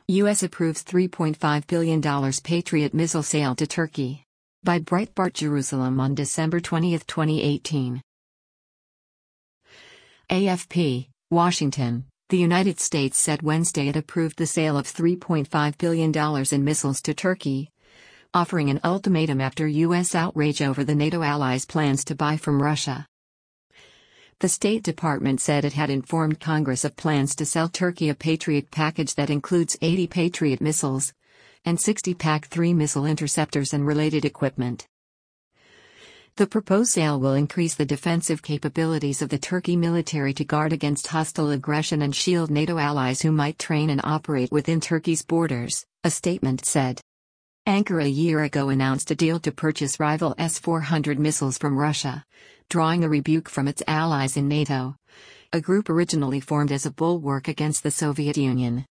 U.S. approves $3.5 billion Patriot missile sale to Turkey. By Breitbart Jerusalem on December 20, 2018. AFP, Washington. The United States said Wednesday it approved the sale of $3.5 billion in missiles to Turkey, offering an ultimatum after U.S. outrage over the NATO allies' plans to buy from Russia. The State Department said it had informed Congress of plans to sell Turkey a Patriot package that includes 80 Patriot missiles and 60 PAC-3 missile interceptors and related equipment. The proposed sale will increase the defensive capabilities of the Turkey military to guard against hostile aggression and shield NATO allies who might train and operate within Turkey's borders, a statement said. Ankara a year ago announced a deal to purchase rival S-400 missiles from Russia, drawing a rebuke from its allies in NATO, a group originally formed as a bulwark against the Soviet Union.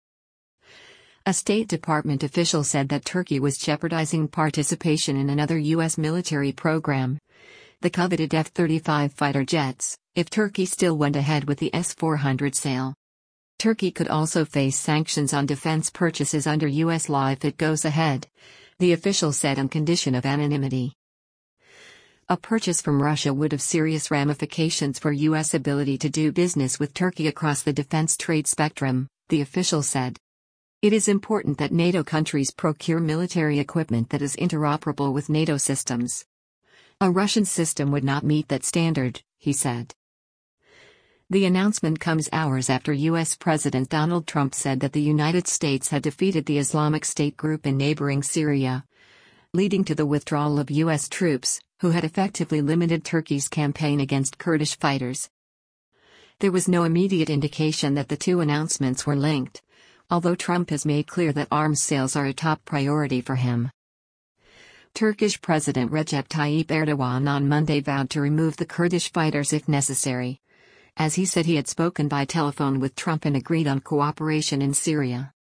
A State Department official said that Turkey was jeopardizing participation in another U.S. military program, the coveted F-35 fighter jets, if Turkey still went ahead with the S-400 sale. Turkey could also face sanctions on defense purchases under U.S. law if it goes ahead, the official said on condition of anonymity. A purchase from Russia would have serious ramifications for U.S. ability to do business with Turkey across the defense trade spectrum, the official said. It is important that NATO countries procure military equipment that is interoperable with NATO systems. A Russian system would not meet that standard, he said. The announcement comes hours after U.S. President Donald Trump said that the United States had defeated the Islamic State group in neighboring Syria, leading to the withdrawal of U.S. troops, who had effectively limited Turkey's campaign against Kurdish fighters. There was no immediate indication that the two announcements were linked, although Trump has made clear that arms sales are a top priority for him. Turkish President Recep Tayyip Erdogan on Monday vowed to remove the Kurdish fighters if necessary, as he said he had spoken by telephone with Trump and agreed on cooperation in Syria.